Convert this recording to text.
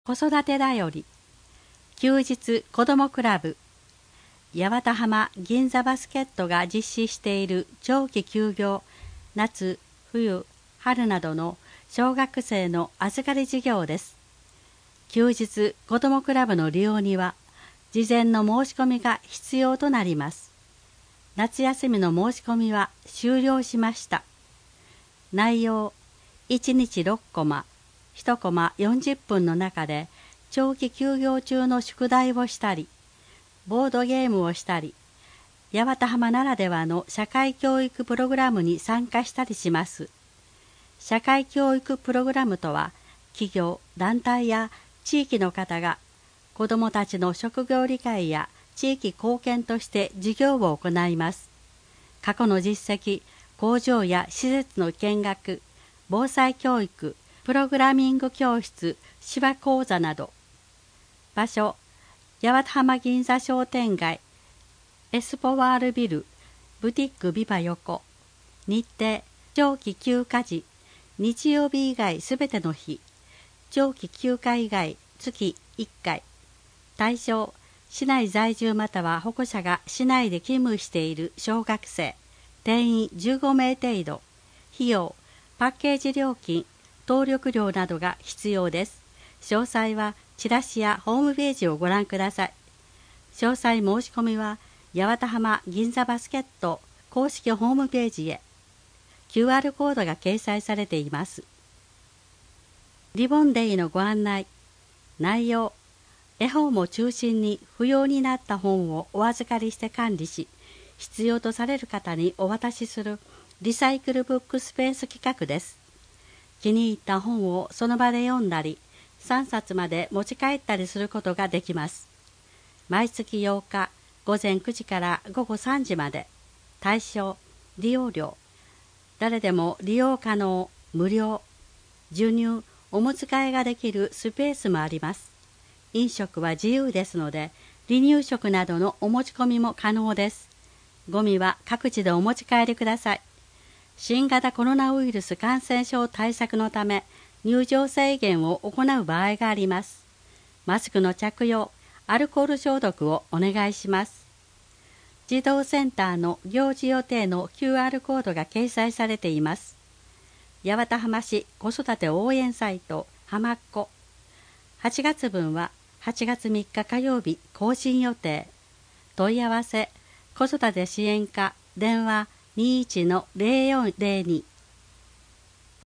子育てだより休日子どもクラブ八幡浜銀座バスケットが実施している長期休業夏冬春などの小学生の預かり事業です。休日子どもクラブの利用には事前の申し込みが必要となります。夏休みの申し込みは終了しました。内容1日6コマ1コマ40分の中で長期休業中の宿題をしたりボードゲームをしたり八幡浜ならではの社会教育プログラムに参加したりします。社会教育プログラムとは企業団体や地域の方が子どもたちの職業理解や地域貢献として授業を行います。過去の実績、工場や施設の見学、防災教育、プログラミング教室、手話講座など。場所、八幡浜銀座商店街、エスポワールビル、ブティックビバ横。日程、長期休暇時、日曜日以外すべての日。長期休暇以外、月1回。対象、市内在住または保護者が市内で勤務している小学生、定員15名程度。費用、パッケージ料金、登録料などが必要です。詳細はチラシやホームページをご覧ください。詳細申し込みは八幡浜銀座バスケット公式ホームページへ。QR コードが掲載されています。リボンデイのご案内。内容、絵本を中心に不要になった本をお預かりして管理し、必要とされる方にお渡しするリサイクルブックスペース企画です。気に入った本をその場で読んだり、3冊まで持ち帰ったりすることができます。毎月8日、午前9時から午後3時まで。対象、利用料。誰でも利用可能、無料。授乳、おむつ替えができるスペースもあります。飲食は自由ですので、離乳食などのお持ち込みも可能です。ゴミは各自でお持ち帰りください。新型コロナウイルス感染症対策のため入場制限を行う場合があります。マスクの着用、アルコール消毒をお願いします。児童センターの行事予定の QR コードが掲載されています。八幡浜市子育て応援サイトはまっこ。8月分は8月3日火曜日更新予定。問い合わせ子育て支援課電話 21-0402